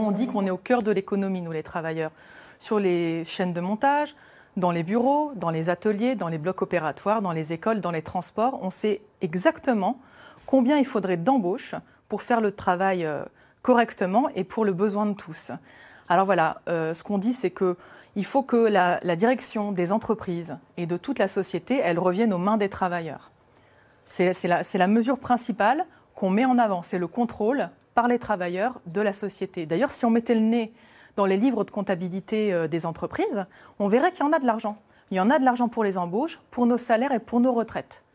on dit qu'on est au cœur de l'économie, nous les travailleurs, sur les chaînes de montage, dans les bureaux, dans les ateliers, dans les blocs opératoires, dans les écoles, dans les transports. On sait exactement combien il faudrait d'embauches pour faire le travail correctement et pour le besoin de tous. Alors voilà, ce qu'on dit, c'est qu'il faut que la direction des entreprises et de toute la société, elle revienne aux mains des travailleurs. C'est la mesure principale qu'on met en avant, c'est le contrôle par les travailleurs de la société. D'ailleurs, si on mettait le nez dans les livres de comptabilité des entreprises, on verrait qu'il y en a de l'argent. Il y en a de l'argent pour les embauches, pour nos salaires et pour nos retraites.